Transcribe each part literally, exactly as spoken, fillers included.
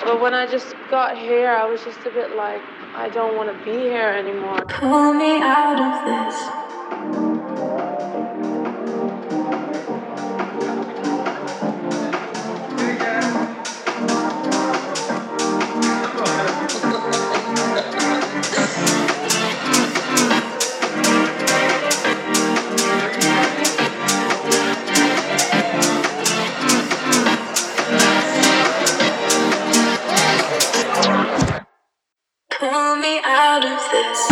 But when I just got here, I was just a bit like, I don't want to be here anymore. Pull me out of this. Pull me out of this.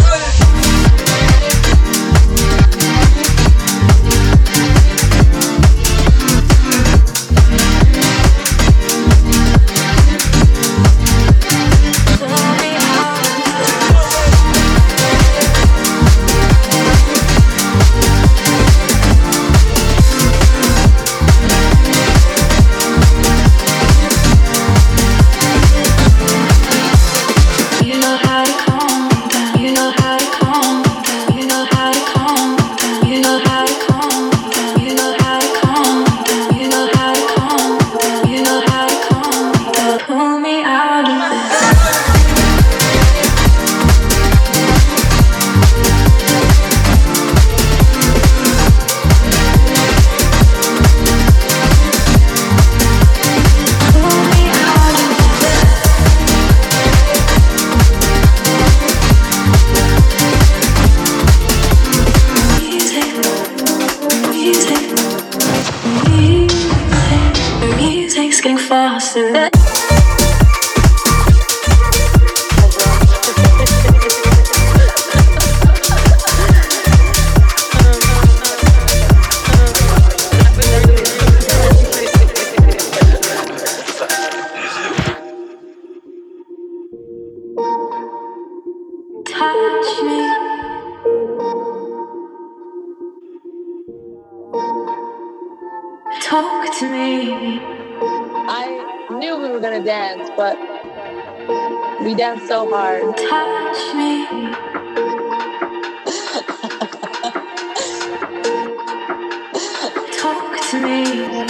Talk to me. I knew we were gonna dance, but we danced so hard. Touch me. Talk to me.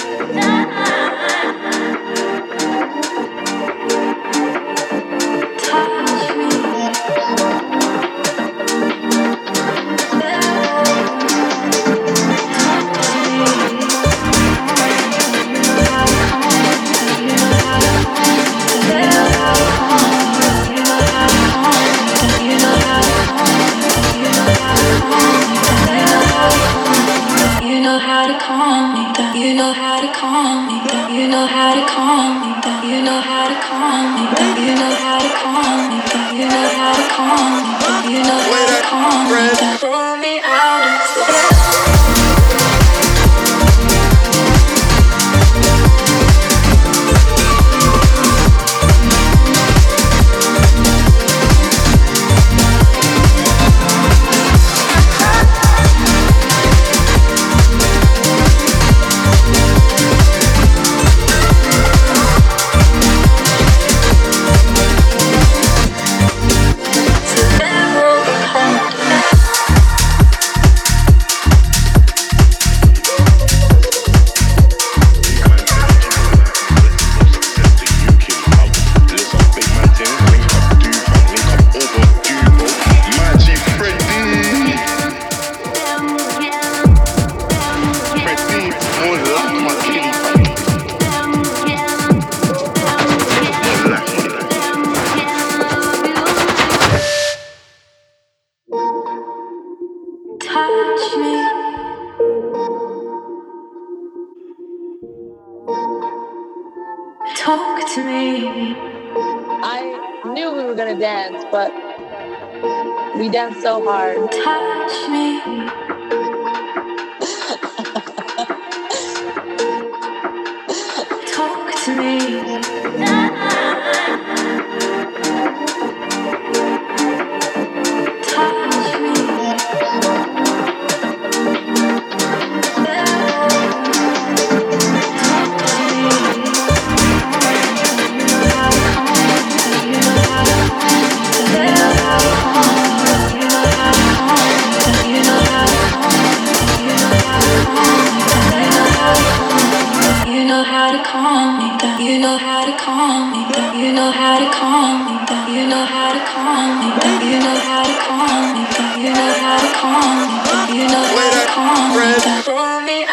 You know how to calm me down. You know how to calm me down. You know how to calm me down. You know how to calm me down. You know how to calm me down. You know how to calm me down. You know how to calm me down. Pull me out of this. Touch me. Talk to me. I knew we were gonna dance, but we danced so hard. Touch me. Talk to me. You know how to calm me down. down. You know how to calm me down. You know how to calm me down. You know how to calm me down. You know how to calm me down. You know how to calm me down. You know how to calm me down.